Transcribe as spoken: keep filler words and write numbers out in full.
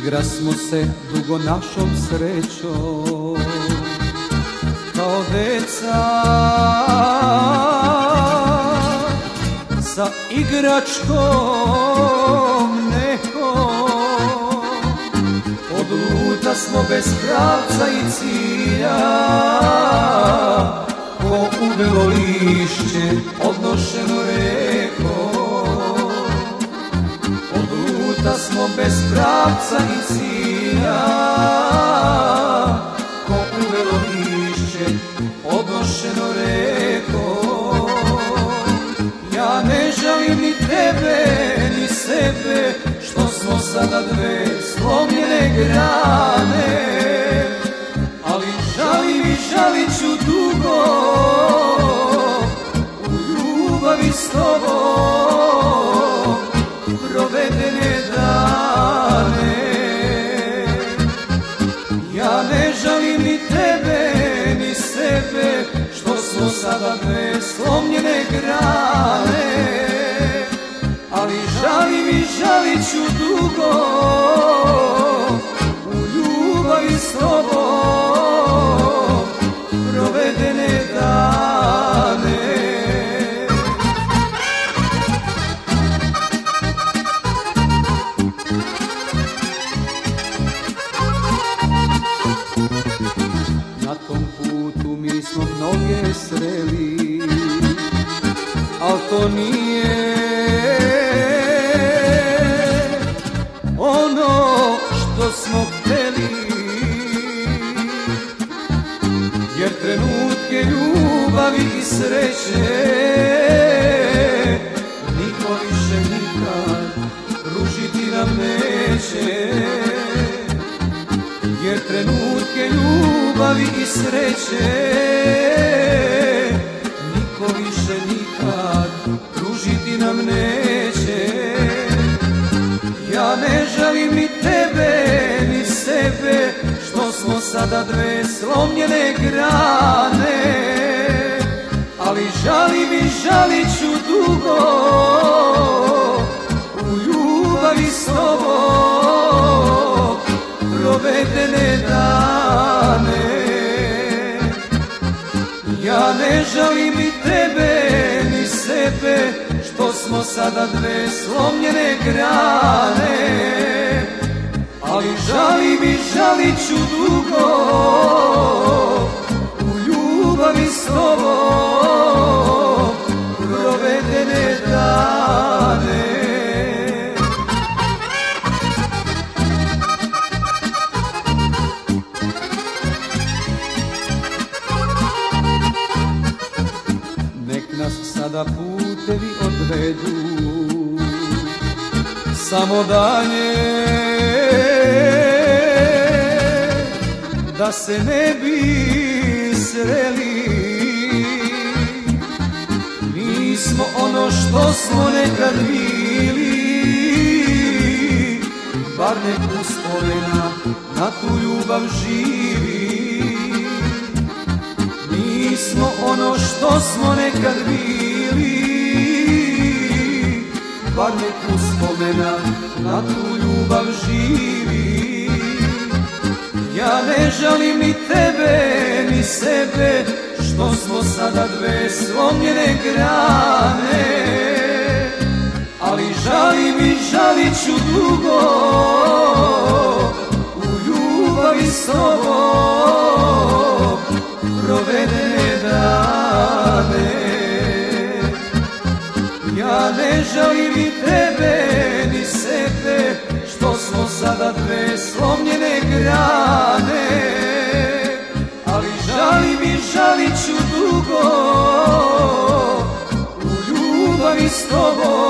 Igrasmo se dugo našom srećom kao deca sa igračkom nekom. Odluta smo bez pravca i cilja, ko uvelo lišće odnošeno rekom. Odluta smo bez pravca i cilja, ko uvelo lišće odnošeno rekom. Ja ne žalim ni tebe, ni sebe, što smo sada dve slomljene grane, ali žalim i žalit ću dugo u ljubavi s tobom provedene dane. Ja ne žalim ni tebe, ni sebe, što smo sada dve slomljene grane, ali žalim i žalit ću dugo u ljubavi s tobom provedene dane. Na tom putu mi smo mnoge sreli, al to nije ono što smo hteli, jer trenutke ljubavi i sreće niko više nikad pružiti nam neće. Jer trenutke ljubavi i sreće niko više nikad pružiti nam neće. Ja ne žalim ni tebe, ni sebe, što smo sada dve slomljene grane, ali žalim i žalit ću dugo u ljubavi s tobom provedene dane. Ja ne žalim ni tebe, ni sebe, što smo sada dve slomljene grane, ali žalim i žalit ću dugo u ljubavi s tobom provedene dane. Nek nas sada putevi odvedu samo dalje, da se ne bi sreli. Mi smo ono što smo nekad bili, bar nek uspomena na tu ljubav živi. Mi smo ono što smo nekad bili, bar nek uspomena na tu ljubav živi. Ja ne žalim ni tebe, ni sebe, što smo sada dve slomljene grane, ali žalim i žalit ću dugo u ljubavi s tobom provedene dane. Ja ne žalim ni tebe, ni sebe, što smo sada dve slomljene grane, ali žalim i žalit ću dugo u ljubavi s tobom